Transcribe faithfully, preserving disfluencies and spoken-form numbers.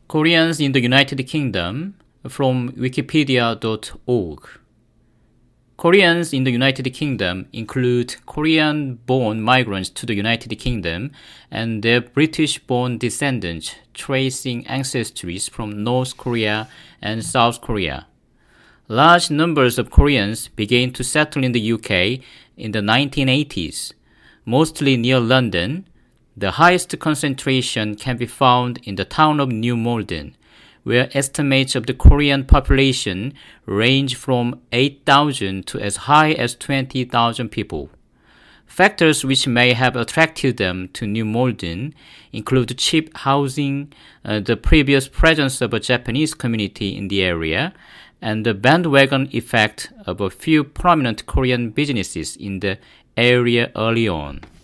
Koreans in the United Kingdom from wikipedia dot org. Koreans in the United Kingdom include Korean-born migrants to the United Kingdom and their British-born descendants tracing ancestries from North Korea and South Korea. Large numbers of Koreans began to settle in the U K in the nineteen eighties, mostly near London. The highest concentration can be found in the town of New Malden, where estimates of the Korean population range from eight thousand to as high as twenty thousand people. Factors which may have attracted them to New Malden include cheap housing, uh, the previous presence of a Japanese community in the area, and the bandwagon effect of a few prominent Korean businesses in the area early on.